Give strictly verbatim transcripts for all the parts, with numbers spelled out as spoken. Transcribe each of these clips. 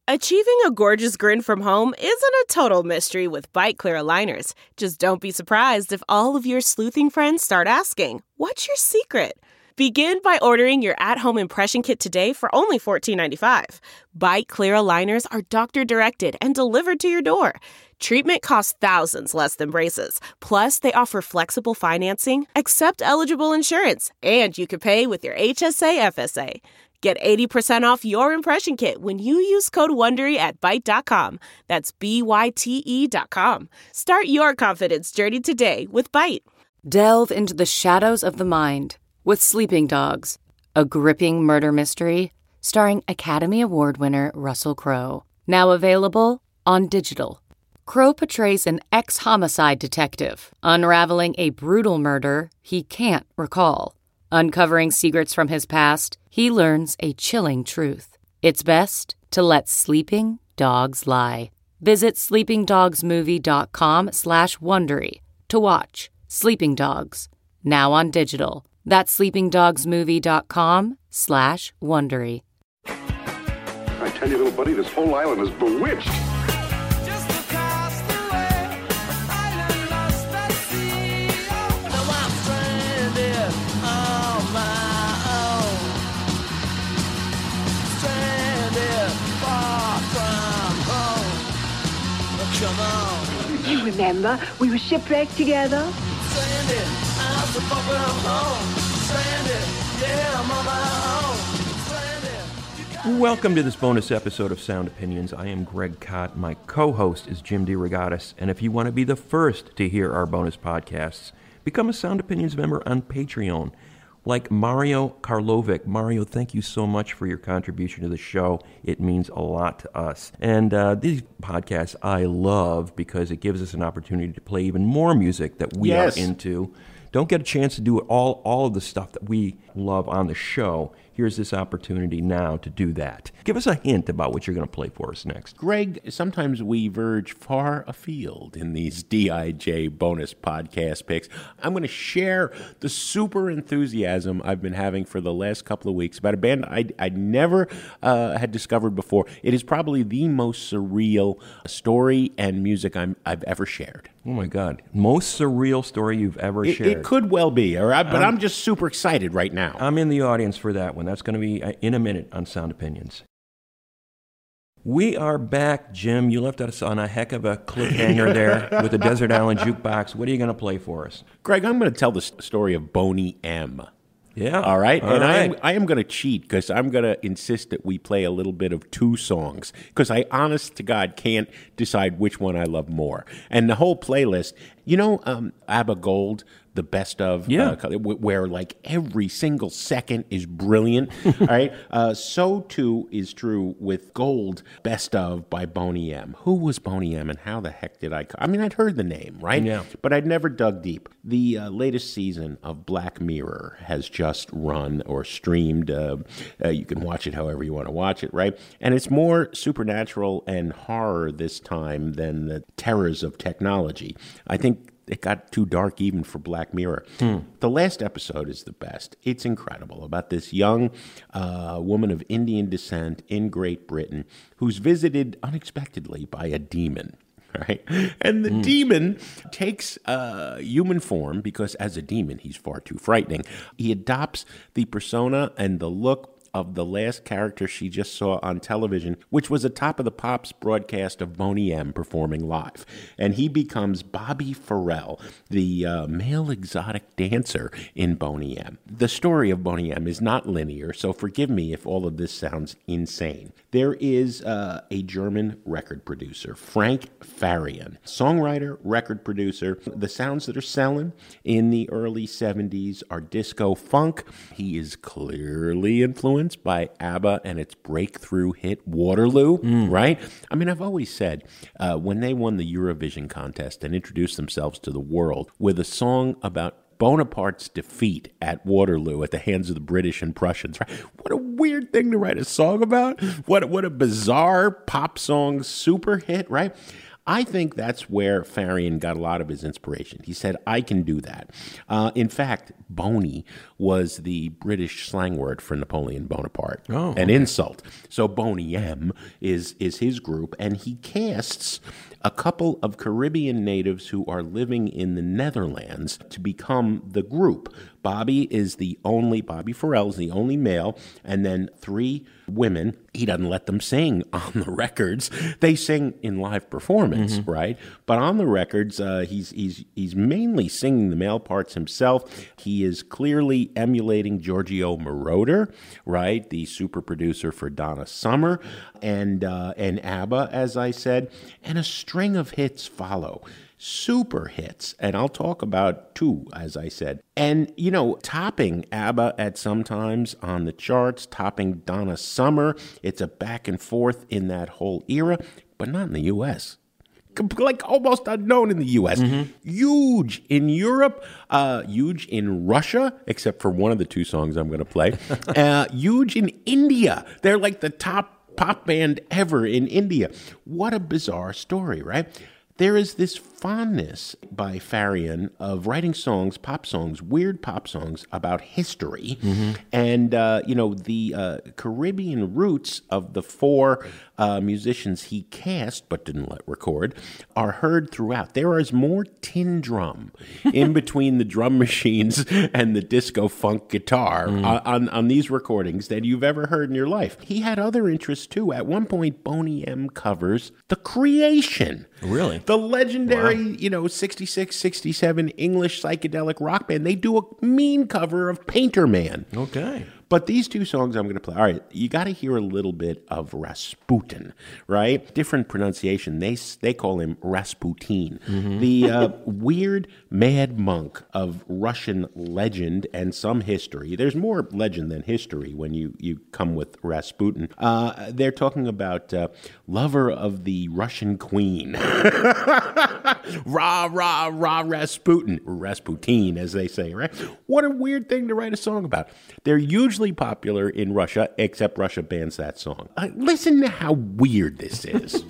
Achieving a gorgeous grin from home isn't a total mystery with Byte Clear aligners. Just don't be surprised if all of your sleuthing friends start asking, "What's your secret?" Begin by ordering your at-home impression kit today for only fourteen ninety-five. Byte Clear aligners are doctor-directed and delivered to your door. Treatment costs thousands less than braces. Plus, they offer flexible financing, accept eligible insurance, and you can pay with your H S A F S A. Get eighty percent off your impression kit when you use code WONDERY at byte dot com. That's B Y T E dot com. Start your confidence journey today with Byte. Delve into the shadows of the mind with Sleeping Dogs, a gripping murder mystery starring Academy Award winner Russell Crowe. Now available on digital. Crowe portrays an ex-homicide detective unraveling a brutal murder he can't recall. Uncovering secrets from his past, he learns a chilling truth. It's best to let sleeping dogs lie. Visit sleepingdogsmovie.com slash Wondery to watch Sleeping Dogs, now on digital. That's sleepingdogsmovie.com slash Wondery. I tell you, little buddy, this whole island is bewitched. You remember, we were shipwrecked together. Welcome to this bonus episode of Sound Opinions. I am Greg Kot. My co-host is Jim DeRogatis. And if you want to be the first to hear our bonus podcasts, become a Sound Opinions member on Patreon. Like Mario Karlovic. Mario, thank you so much for your contribution to the show. It means a lot to us. And uh, these podcasts I love because it gives us an opportunity to play even more music that we yes. are into. Don't get a chance to do all, all of the stuff that we love on the show. Here's this opportunity now to do that. Give us a hint about what you're going to play for us next. Greg, sometimes we verge far afield in these D I J bonus podcast picks. I'm going to share the super enthusiasm I've been having for the last couple of weeks about a band I I never uh, had discovered before. It is probably the most surreal story and music I'm, I've ever shared. Oh, my God. Most surreal story you've ever it, shared. It could well be, all right? But I'm, I'm just super excited right now. I'm in the audience for that one. That's going to be in a minute on Sound Opinions. We are back, Jim. You left us on a heck of a cliffhanger there with the Desert Island Jukebox. What are you going to play for us? Greg, I'm going to tell the story of Boney M. Yeah. All right. All and right. I am, I am going to cheat because I'm going to insist that we play a little bit of two songs because I, honest to God, can't decide which one I love more. And the whole playlist, you know, um, ABBA Gold, the best of, yeah. uh, where like every single second is brilliant. All right. Uh, so too is true with Gold, Best of by Boney M. Who was Boney M and how the heck did I? I mean, I'd heard the name, right? Yeah. But I'd never dug deep. The uh, latest season of Black Mirror has just run or streamed. Uh, uh, you can watch it however you want to watch it, right? And it's more supernatural and horror this time than the terrors of technology. I think it got too dark even for Black Mirror. Hmm. The last episode is the best. It's incredible about this young uh, woman of Indian descent in Great Britain who's visited unexpectedly by a demon. Right? And the mm. demon takes uh, human form because as a demon, he's far too frightening. He adopts the persona and the look of the last character she just saw on television, which was a Top of the Pops broadcast of Boney M performing live. And he becomes Bobby Farrell, the uh, male exotic dancer in Boney M. The story of Boney M is not linear, so forgive me if all of this sounds insane. There is uh, a German record producer, Frank Farian, songwriter, record producer. The sounds that are selling in the early seventies are disco funk. He is clearly influenced by ABBA and its breakthrough hit Waterloo, mm. right? I mean, I've always said uh, when they won the Eurovision contest and introduced themselves to the world with a song about Bonaparte's defeat at Waterloo at the hands of the British and Prussians, right? What a weird thing to write a song about. What, what a bizarre pop song super hit, right? I think that's where Farian got a lot of his inspiration. He said, I can do that. Uh, in fact, Boney was the British slang word for Napoleon Bonaparte, oh, an okay. insult. So Boney M is, is his group, and he casts a couple of Caribbean natives who are living in the Netherlands to become the group. Bobby is the only, Bobby Farrell is the only male, and then three women. He doesn't let them sing on the records. They sing in live performance, mm-hmm. right? But on the records, uh, he's he's he's mainly singing the male parts himself. He is clearly emulating Giorgio Moroder, right? The super producer for Donna Summer and uh, and ABBA, as I said, and a string of hits follow. Super hits, and I'll talk about two, as I said. And, you know, topping ABBA at some times on the charts, topping Donna Summer. It's a back and forth in that whole era, but not in the U S Like almost unknown in the U S Mm-hmm. Huge in Europe, uh, huge in Russia, except for one of the two songs I'm going to play. uh, huge in India. They're like the top pop band ever in India. What a bizarre story, right? There is this fondness by Farian of writing songs, pop songs, weird pop songs about history. Mm-hmm. And, uh, you know, the uh, Caribbean roots of the four uh, musicians he cast but didn't let record are heard throughout. There is more tin drum in between the drum machines and the disco funk guitar mm. on, on, on these recordings than you've ever heard in your life. He had other interests, too. At one point, Boney M covers The Creation. Really? The legendary, wow. you know, sixty-six, sixty-seven English psychedelic rock band. They do a mean cover of Painter Man. Okay. But these two songs I'm going to play, all right, you got to hear a little bit of Rasputin, right? Different pronunciation. They they call him Rasputin. Mm-hmm. The uh, weird mad monk of Russian legend and some history. There's more legend than history when you, you come with Rasputin. Uh, they're talking about uh, lover of the Russian queen. Rah, rah, rah, Rasputin. Rasputin, as they say, right? What a weird thing to write a song about. They're usually popular in Russia, except Russia bans that song. Uh, listen to how weird this is.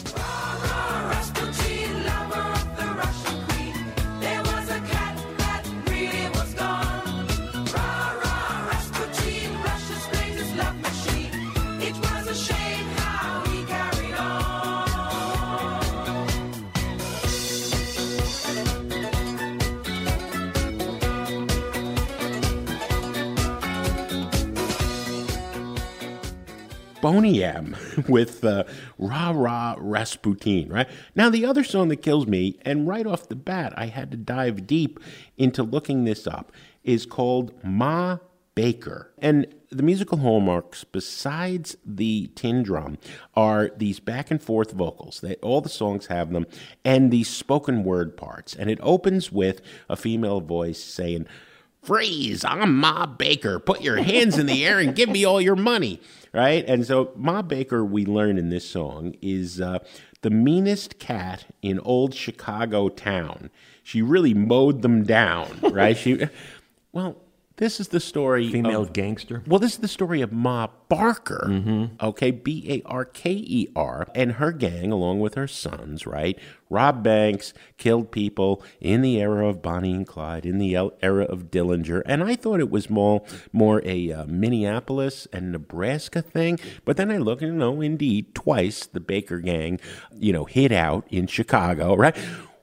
Boney M with uh, Rah Rah Rasputin, right? Now, the other song that kills me, and right off the bat, I had to dive deep into looking this up, is called Ma Baker. And the musical hallmarks, besides the tin drum, are these back and forth vocals. They, all the songs have them, and these spoken word parts. And it opens with a female voice saying, "Freeze, I'm Ma Baker. Put your hands in the air and give me all your money." Right? And so Ma Baker, we learn in this song, is uh, the meanest cat in old Chicago town. She really mowed them down, right? She, well, this is the story Female of, gangster? Well, this is the story of Ma Barker, mm-hmm. okay, B A R K E R, and her gang, along with her sons, right, robbed banks, killed people in the era of Bonnie and Clyde, in the era of Dillinger, and I thought it was more, more a uh, Minneapolis and Nebraska thing, but then I look and, no, indeed, twice the Baker gang, you know, hid out in Chicago, right?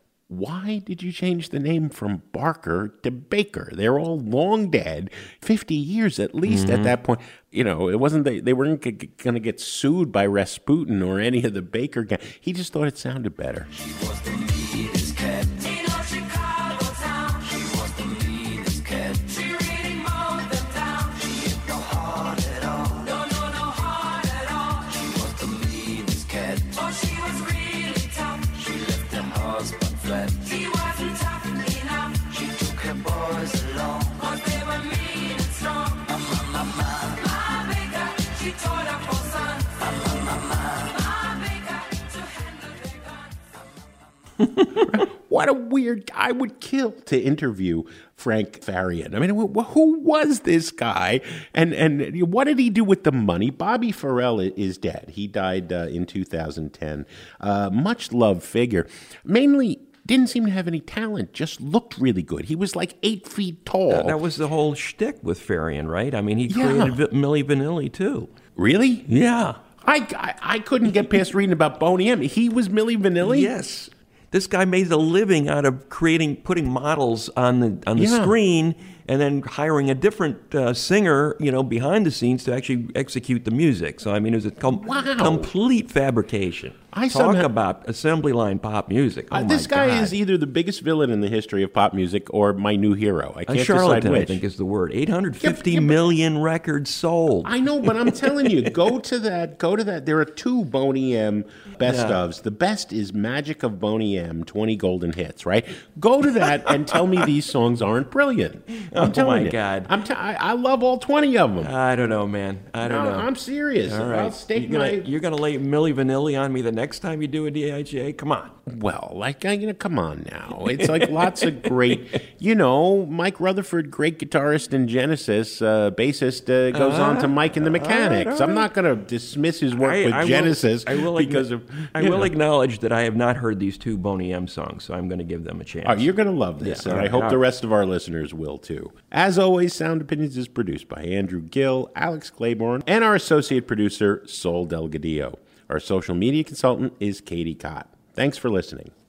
Why did you change the name from Barker to Baker? They're all long dead, fifty years at least mm-hmm. at that point. You know, it wasn't they, they weren't g- going to get sued by Rasputin or any of the Baker gang. He just thought it sounded better. She was the meanest cat in our Chicago town. She was the meanest cat. She really mowed them down. She had no heart at all. No, no, no heart at all. She was the meanest cat. Oh, she was really tough. She left her husband. She wasn't tough enough. She took her boys along, cause they were mean and strong. Mama, mama, Ma Baker, she taught her four sons. Mama, mama, Ma Baker, to handle their guns. what a weird guy. I would kill to interview Frank Farian. I mean, wh- who was this guy? And and what did he do with the money? Bobby Farrell is dead. He died uh, in two thousand ten. Uh, much loved figure. Mainly didn't seem to have any talent, just looked really good. He was like eight feet tall. That, that was the whole shtick with Farian, right? I mean, he Yeah. created Vi- Milli Vanilli, too. Really? Yeah. I, I, I couldn't get past reading about Boney M. He was Milli Vanilli? Yes. This guy made a living out of creating, putting models on the on the Yeah. screen, and then hiring a different uh, singer, you know, behind the scenes to actually execute the music. So I mean, it was a com- Wow. complete fabrication. I Talk somehow- about assembly line pop music. Oh Uh, my this guy God. is either the biggest villain in the history of pop music or my new hero. I a can't decide charlatan, which. I think is the word. eight hundred fifty Yeah, yeah, but- million records sold. I know, but I'm telling you, go to that. Go to that. There are two Boney M best Yeah. ofs. The best is Magic of Boney M, twenty golden hits. Right? Go to that and tell me these songs aren't brilliant. I'm Oh, telling my you. God. I'm t- I, I love all twenty of them. I don't know, man. I don't No, know. I'm serious. All I'll right. stake you're gonna, my. you're gonna lay Milli Vanilli on me the next time you do a D I J? Come on. Well, like, you know, come on now. It's like lots of great, you know, Mike Rutherford, great guitarist in Genesis, uh, bassist, uh, goes on to Mike and the Mechanics. all I'm not going to dismiss his work I- with I will- Genesis I will because acknow- of. I you will know. acknowledge that I have not heard these two Boney M songs, so I'm going to give them a chance. Oh, you're going to love this, Yeah, and all I right, hope all the right. rest of our listeners will too. As always, Sound Opinions is produced by Andrew Gill, Alex Claiborne, and our associate producer, Sol Delgadillo. Our social media consultant is Katie Cott. Thanks for listening.